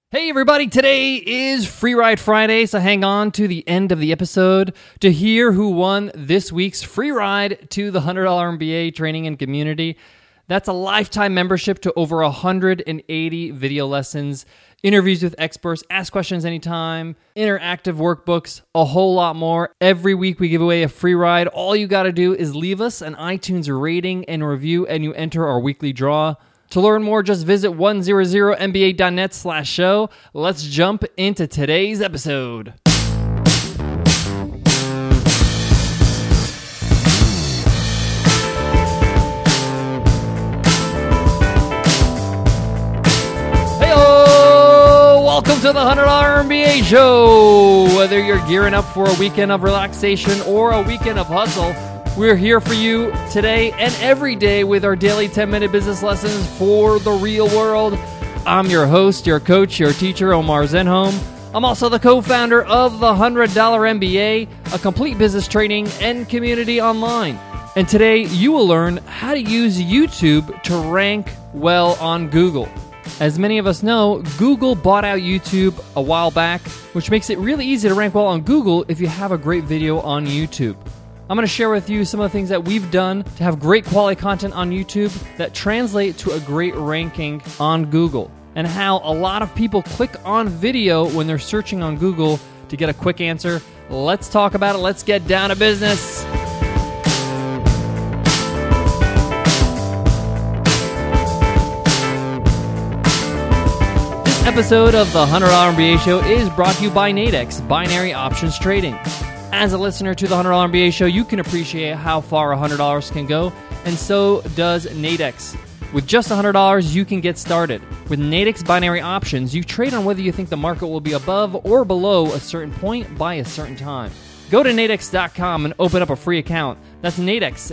Hey everybody, today is Free Ride Friday, so hang on to the end of the episode to hear who won this week's free ride to the $100 MBA training and community. That's a lifetime membership to over 180 video lessons, interviews with experts, ask questions anytime, interactive workbooks, a whole lot more. Every week we give away a free ride. All you got to do is leave us an iTunes rating and review, and you enter our weekly draw. To learn more, just visit 100mba.net/show. Let's jump into today's episode. Hey-o! Welcome to the $100 MBA show. Whether you're gearing up for a weekend of relaxation or a weekend of hustle, we're here for you today and every day with our daily 10-minute business lessons for the real world. I'm your host, your coach, your teacher, Omar Zenhom. I'm also the co-founder of the $100 MBA, a complete business training and community online. And today you will learn how to use YouTube to rank well on Google. As many of us know, Google bought out YouTube a while back, which makes it really easy to rank well on Google if you have a great video on YouTube. I'm going to share with you some of the things that we've done to have great quality content on YouTube that translate to a great ranking on Google, and how a lot of people click on video when they're searching on Google to get a quick answer. Let's talk about it. Let's get down to business. This episode of the $100 MBA show is brought to you by Nadex, Binary Options Trading. As a listener to the $100 MBA show, you can appreciate how far $100 can go, and so does Nadex. With just $100, you can get started. With Nadex Binary Options, you trade on whether you think the market will be above or below a certain point by a certain time. Go to nadex.com and open up a free account. That's Nadex,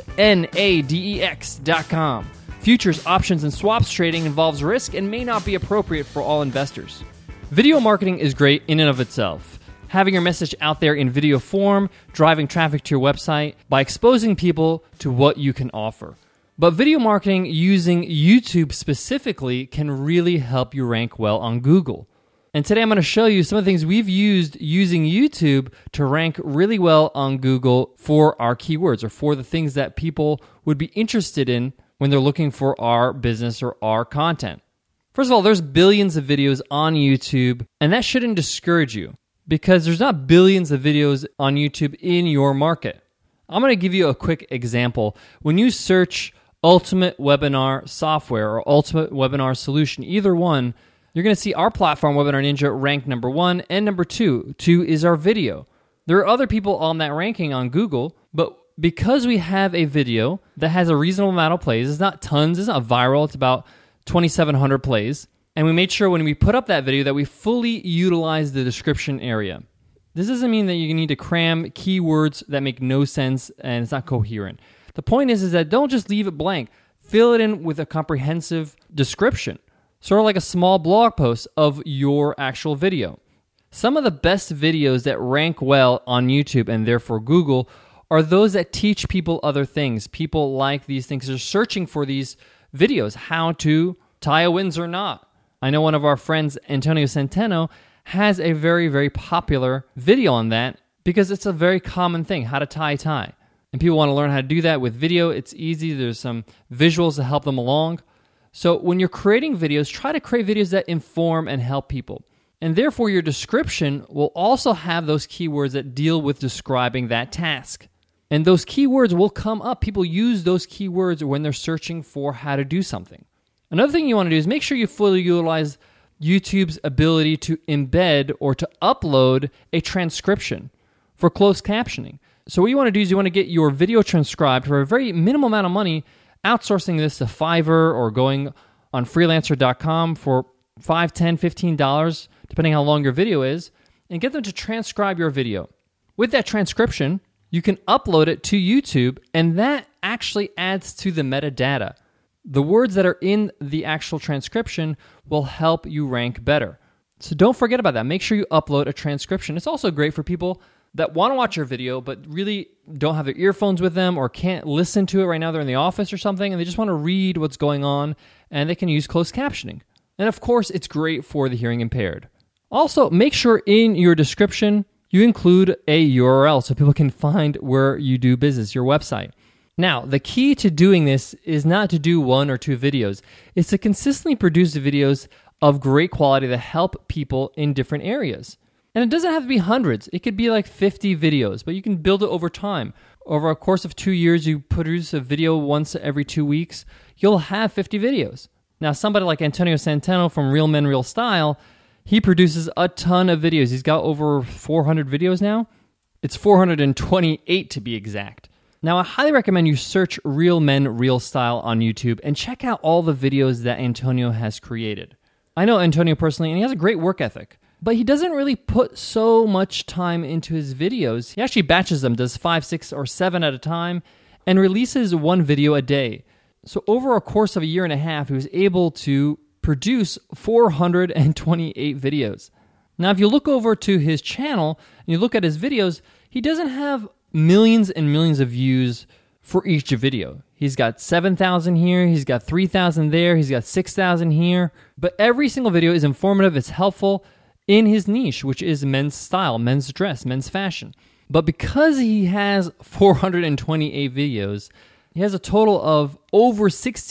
Nadex.com. Futures, options, and swaps trading involves risk and may not be appropriate for all investors. Video marketing is great in and of itself. Having your message out there in video form, driving traffic to your website by exposing people to what you can offer. But video marketing using YouTube specifically can really help you rank well on Google. And today I'm going to show you some of the things we've used using YouTube to rank really well on Google for our keywords, or for the things that people would be interested in when they're looking for our business or our content. First of all, there's billions of videos on YouTube, and that shouldn't discourage you, because there's not billions of videos on YouTube in your market. I'm going to give you a quick example. When you search Ultimate Webinar Software or Ultimate Webinar Solution, either one, you're going to see our platform, Webinar Ninja, ranked number 1 and number 2. 2 is our video. There are other people on that ranking on Google, but because we have a video that has a reasonable amount of plays, it's not tons, it's not viral, it's about 2,700 plays, and we made sure when we put up that video that we fully utilize the description area. This doesn't mean that you need to cram keywords that make no sense and it's not coherent. The point is that don't just leave it blank. Fill it in with a comprehensive description, sort of like a small blog post of your actual video. Some of the best videos that rank well on YouTube and therefore Google are those that teach people other things. People like these things. They're searching for these videos, how to tie a Windsor knot. I know one of our friends, Antonio Centeno, has a very, very popular video on that because it's a very common thing, how to tie a tie. And people want to learn how to do that with video. It's easy. There's some visuals to help them along. So when you're creating videos, try to create videos that inform and help people. And therefore, your description will also have those keywords that deal with describing that task. And those keywords will come up. People use those keywords when they're searching for how to do something. Another thing you want to do is make sure you fully utilize YouTube's ability to embed or to upload a transcription for closed captioning. So what you want to do is you want to get your video transcribed for a very minimal amount of money, outsourcing this to Fiverr or going on freelancer.com for $5, $10, $15, depending how long your video is, and get them to transcribe your video. With that transcription, you can upload it to YouTube, and that actually adds to the metadata. The words that are in the actual transcription will help you rank better. So don't forget about that. Make sure you upload a transcription. It's also great for people that want to watch your video but really don't have their earphones with them or can't listen to it right now. They're in the office or something and they just want to read what's going on, and they can use closed captioning. And of course, it's great for the hearing impaired. Also, make sure in your description you include a URL so people can find where you do business, your website. Now, the key to doing this is not to do 1 or 2 videos. It's to consistently produce videos of great quality that help people in different areas. And it doesn't have to be hundreds. It could be like 50 videos, but you can build it over time. Over a course of 2 years, you produce a video once every 2 weeks, you'll have 50 videos. Now, somebody like Antonio Centeno from Real Men, Real Style, he produces a ton of videos. He's got over 400 videos now. It's 428 to be exact. Now, I highly recommend you search Real Men, Real Style on YouTube and check out all the videos that Antonio has created. I know Antonio personally, and he has a great work ethic, but he doesn't really put so much time into his videos. He actually batches them, does 5, 6, or 7 at a time, and releases 1 video a day. So over a course of a year and a half, he was able to produce 428 videos. Now, if you look over to his channel and you look at his videos, he doesn't have millions and millions of views for each video. He's got 7,000 here, he's got 3,000 there, he's got 6,000 here. But every single video is informative, it's helpful in his niche, which is men's style, men's dress, men's fashion. But because he has 428 videos, he has a total of over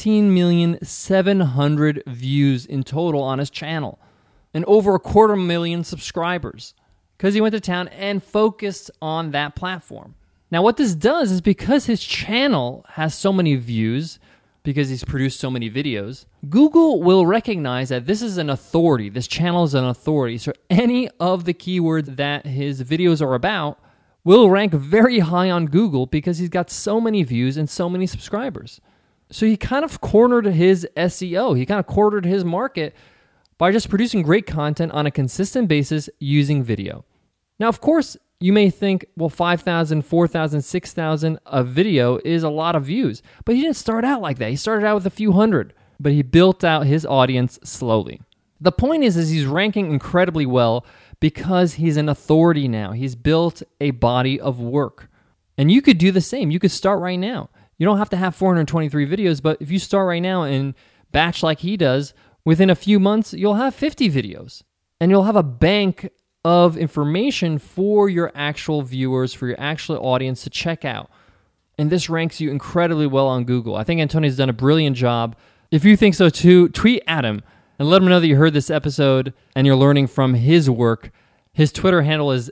16,700,000 views in total on his channel and over 250,000 subscribers because he went to town and focused on that platform. Now, what this does is because his channel has so many views, because he's produced so many videos, Google will recognize that this is an authority. This channel is an authority. So any of the keywords that his videos are about will rank very high on Google because he's got so many views and so many subscribers. So he kind of cornered his SEO. He kind of cornered his market by just producing great content on a consistent basis using video. Now, of course, you may think, well, 5,000, 4,000, 6,000 a video is a lot of views. But he didn't start out like that. He started out with a few hundred, but he built out his audience slowly. The point is he's ranking incredibly well because he's an authority now. He's built a body of work. And you could do the same. You could start right now. You don't have to have 423 videos, but if you start right now and batch like he does, within a few months, you'll have 50 videos. And you'll have a bank of information for your actual viewers, for your actual audience to check out. And this ranks you incredibly well on Google. I think Antonio's done a brilliant job. If you think so too, tweet at him and let him know that you heard this episode and you're learning from his work. His Twitter handle is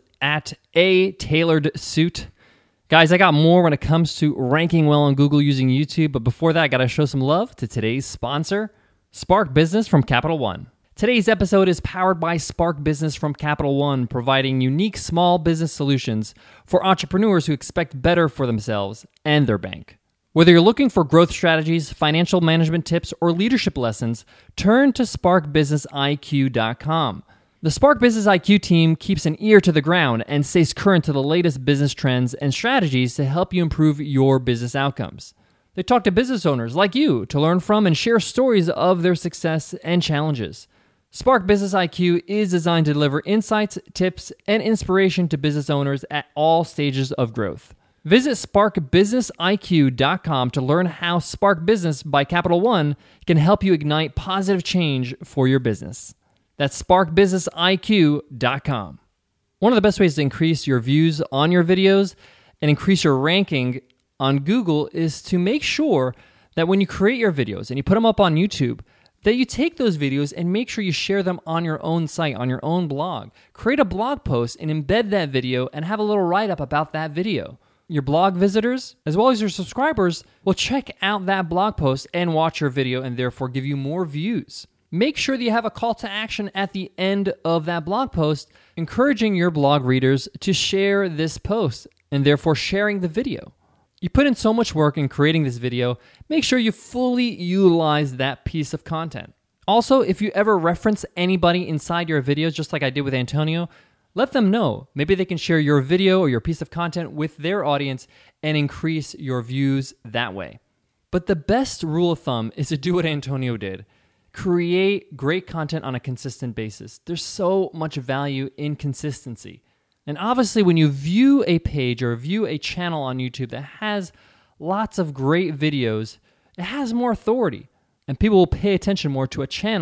@atailoredsuit. Guys, I got more when it comes to ranking well on Google using YouTube, but before that, I got to show some love to today's sponsor, Spark Business from Capital One. Today's episode is powered by Spark Business from Capital One, providing unique small business solutions for entrepreneurs who expect better for themselves and their bank. Whether you're looking for growth strategies, financial management tips, or leadership lessons, turn to SparkBusinessIQ.com. The Spark Business IQ team keeps an ear to the ground and stays current to the latest business trends and strategies to help you improve your business outcomes. They talk to business owners like you to learn from and share stories of their success and challenges. Spark Business IQ is designed to deliver insights, tips, and inspiration to business owners at all stages of growth. Visit SparkBusinessIQ.com to learn how Spark Business by Capital One can help you ignite positive change for your business. That's SparkBusinessIQ.com. One of the best ways to increase your views on your videos and increase your ranking on Google is to make sure that when you create your videos and you put them up on YouTube, that you take those videos and make sure you share them on your own site, on your own blog. Create a blog post and embed that video and have a little write-up about that video. Your blog visitors, as well as your subscribers, will check out that blog post and watch your video and therefore give you more views. Make sure that you have a call to action at the end of that blog post, encouraging your blog readers to share this post and therefore sharing the video. You put in so much work in creating this video, make sure you fully utilize that piece of content. Also, if you ever reference anybody inside your videos, just like I did with Antonio, let them know. Maybe they can share your video or your piece of content with their audience and increase your views that way. But the best rule of thumb is to do what Antonio did. Create great content on a consistent basis. There's so much value in consistency. And obviously, when you view a page or view a channel on YouTube that has lots of great videos, it has more authority. And people will pay attention more to a channel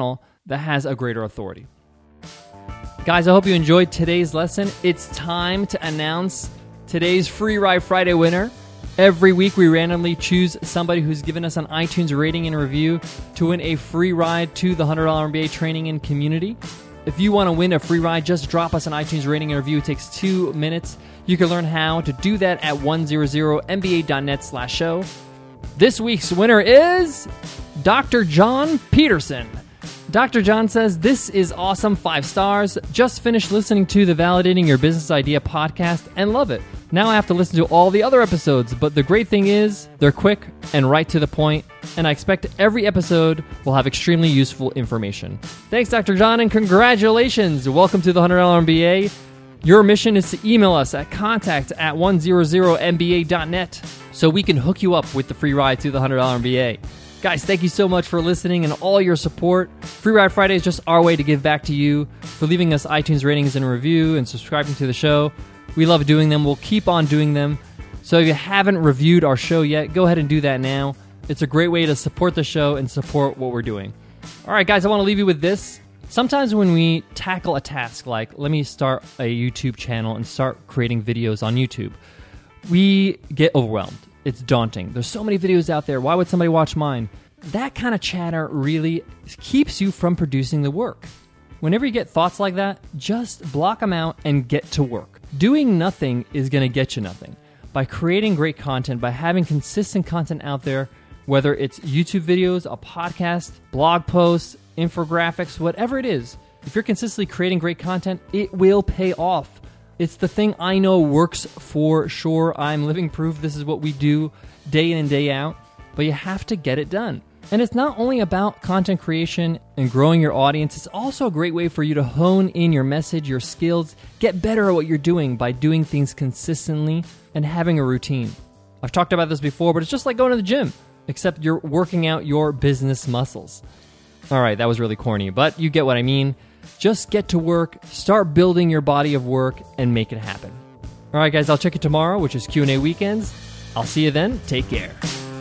that has a greater authority. Guys, I hope you enjoyed today's lesson. It's time to announce today's Free Ride Friday winner. Every week, we randomly choose somebody who's given us an iTunes rating and review to win a free ride to the $100 MBA training and community. If you want to win a free ride, just drop us an iTunes rating and review. It takes 2 minutes. You can learn how to do that at 100mba.net/show. This week's winner is Dr. John Peterson. Dr. John says, "This is awesome, 5 stars. Just finished listening to the Validating Your Business Idea podcast and love it. Now I have to listen to all the other episodes, but the great thing is they're quick and right to the point, and I expect every episode will have extremely useful information." Thanks, Dr. John, and congratulations. Welcome to the $100 MBA. Your mission is to email us at contact@100mba.net so we can hook you up with the free ride to the $100 MBA. Guys, thank you so much for listening and all your support. Free Ride Friday is just our way to give back to you for leaving us iTunes ratings and review and subscribing to the show. We love doing them. We'll keep on doing them. So if you haven't reviewed our show yet, go ahead and do that now. It's a great way to support the show and support what we're doing. All right, guys, I want to leave you with this. Sometimes when we tackle a task like, let me start a YouTube channel and start creating videos on YouTube, we get overwhelmed. It's daunting. There's so many videos out there. Why would somebody watch mine? That kind of chatter really keeps you from producing the work. Whenever you get thoughts like that, just block them out and get to work. Doing nothing is going to get you nothing. By creating great content, by having consistent content out there, whether it's YouTube videos, a podcast, blog posts, infographics, whatever it is, if you're consistently creating great content, it will pay off. It's the thing I know works for sure. I'm living proof. This is what we do day in and day out, but you have to get it done. And it's not only about content creation and growing your audience, it's also a great way for you to hone in your message, your skills, get better at what you're doing by doing things consistently and having a routine. I've talked about this before, but it's just like going to the gym, except you're working out your business muscles. All right, that was really corny, but you get what I mean. Just get to work, start building your body of work, and make it happen. All right, guys, I'll check you tomorrow, which is Q&A weekends. I'll see you then. Take care.